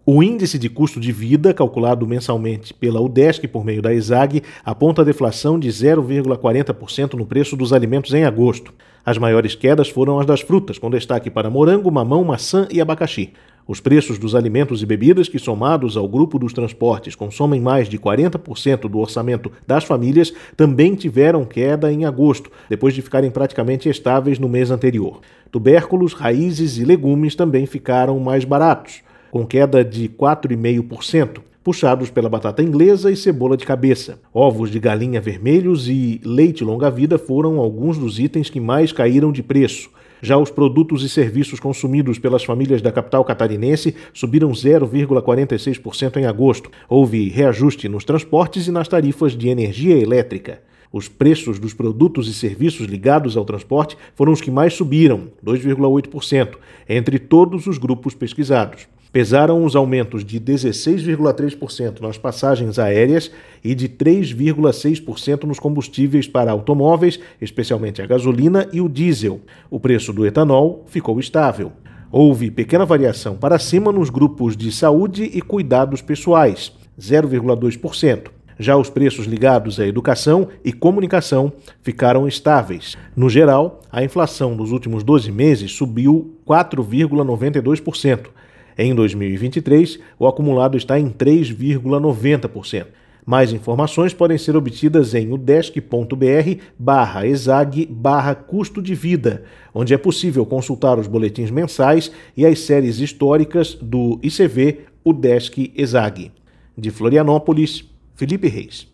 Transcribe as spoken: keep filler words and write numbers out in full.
O índice de custo de vida, calculado mensalmente pela UDESC por meio da ESAG, aponta a deflação de zero vírgula quarenta por cento no preço dos alimentos em agosto. As maiores quedas foram as das frutas, com destaque para morango, mamão, maçã e abacaxi. Os preços dos alimentos e bebidas, que somados ao grupo dos transportes consomem mais de quarenta por cento do orçamento das famílias, também tiveram queda em agosto, depois de ficarem praticamente estáveis no mês anterior. Tubérculos, raízes e legumes também ficaram mais baratos, com queda de quatro vírgula cinco por cento, puxados pela batata inglesa e cebola de cabeça. Ovos de galinha vermelhos e leite longa-vida foram alguns dos itens que mais caíram de preço. Já os produtos e serviços consumidos pelas famílias da capital catarinense subiram zero vírgula quarenta e seis por cento em agosto. Houve reajuste nos transportes e nas tarifas de energia elétrica. Os preços dos produtos e serviços ligados ao transporte foram os que mais subiram, dois vírgula oito por cento, entre todos os grupos pesquisados. Pesaram os aumentos de dezesseis vírgula três por cento nas passagens aéreas e de três vírgula seis por cento nos combustíveis para automóveis, especialmente a gasolina e o diesel. O preço do etanol ficou estável. Houve pequena variação para cima nos grupos de saúde e cuidados pessoais, zero vírgula dois por cento. Já os preços ligados à educação e comunicação ficaram estáveis. No geral, a inflação nos últimos doze meses subiu quatro vírgula noventa e dois por cento. Em dois mil e vinte e três, o acumulado está em três vírgula noventa por cento. Mais informações podem ser obtidas em udesc.br barra exag barra custo de vida, onde é possível consultar os boletins mensais e as séries históricas do I C V UDESC-ESAG. De Florianópolis, Felipe Reis.